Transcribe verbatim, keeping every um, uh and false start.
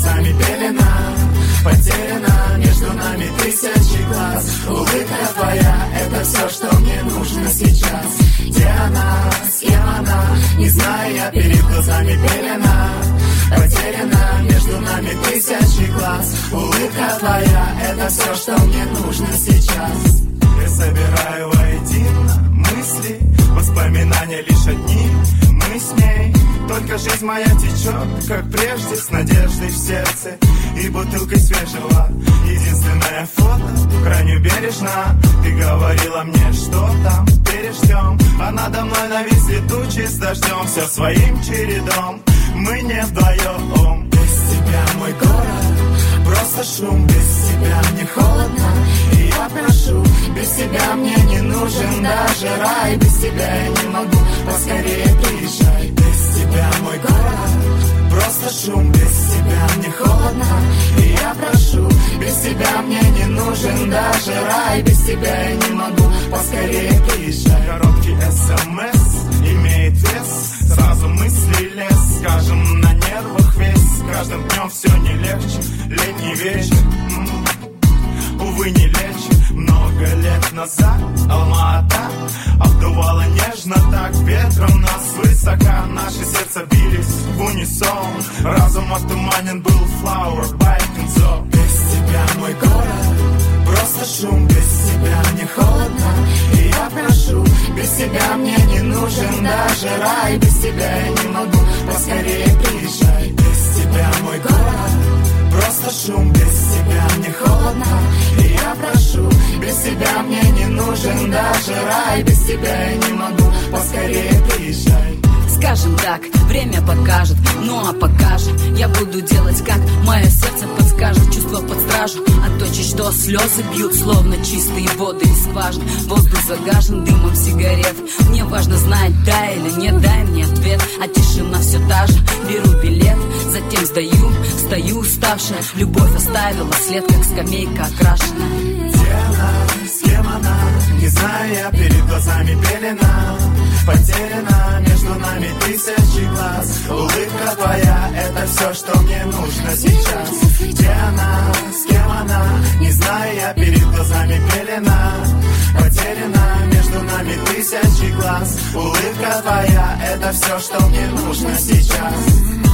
глазами пелена. Потеряна между нами тысячи глаз. Улыбка твоя — это все, что мне нужно сейчас. Где она, с кем она, не знаю я, перед глазами пелена. Потеряна между нами тысячи глаз. Улыбка твоя — это все, что мне нужно сейчас. Я собираю воедино мысли, воспоминания лишь одни, мы с ней. Только жизнь моя течет, как прежде, с надеждой в сердце и бутылкой свежего. Единственное фото, крайне бережно. Ты говорила мне, что там, переждем. А надо мной нависли тучи с дождем. Все своим чередом, мы не вдвоем. Без тебя мой город просто шум, без тебя мне холодно. И я прошу, без тебя мне не нужен даже рай. Без тебя я не могу, поскорее приезжай. Без тебя мой город просто шум, без тебя мне холодно. И я прошу, без тебя мне не нужен даже рай. Без тебя я не могу, поскорее приезжай. Короткий смс имеет вес, сразу мысли лес, скажем, на нервах весь. С каждым днем все не легче, летний вечер, м-м, увы, не лечит. Много лет назад Алма-Ата обдувала нежно так ветром нас высоко. Наши сердца бились в унисон, разум отуманен был Flower by Kenzo. Без тебя мой город просто шум, без тебя мне холодно. И я прошу, без тебя мне не нужен даже рай. Без тебя я не могу, поскорее приезжай. Без тебя мой город просто шум, без тебя мне холодно. И я прошу, без тебя мне не нужен даже рай. Без тебя я не могу, поскорее приезжай. Скажем так, время покажет, ну а пока же я буду делать, как мое сердце подскажет. Чувство под стражу, а то чуть что слезы бьют, словно чистые воды из скважин. Воздух загажен дымом сигарет. Мне важно знать, да или нет, дай мне ответ. А тишина все та же, беру билет, затем сдаю, стою уставшая. Любовь оставила след, как скамейка окрашенная. Где она, с кем она, не знаю я, перед глазами пелена. Потеряна между нами тысячи глаз. Улыбка твоя — это все, что мне нужно сейчас. Где она, с кем она, не знаю я, перед глазами пелена. Потеряна между нами тысячи глаз. Улыбка твоя — это все, что мне нужно сейчас.